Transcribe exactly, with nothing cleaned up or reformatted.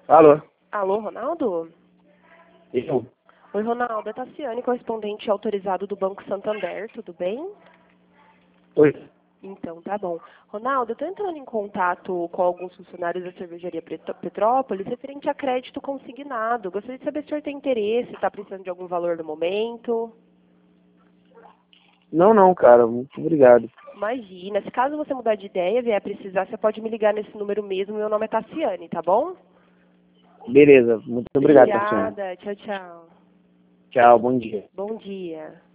Alô? Alô, Ronaldo? Eu? Oi, Ronaldo. É Tassiane, correspondente autorizado do Banco Santander, tudo bem? Oi? Então, tá bom. Ronaldo, eu estou entrando em contato com alguns funcionários da cervejaria Preto- Petrópolis referente a crédito consignado. Gostaria de saber se o senhor tem interesse, está precisando de algum valor no momento. Não, não, cara. Muito obrigado. Imagina, se caso você mudar de ideia, vier precisar, você pode me ligar nesse número mesmo. Meu nome é Tassiane, tá bom? Beleza. Muito obrigado, Tassiano. Obrigada. Tchau, tchau. Tchau, bom dia. Bom dia.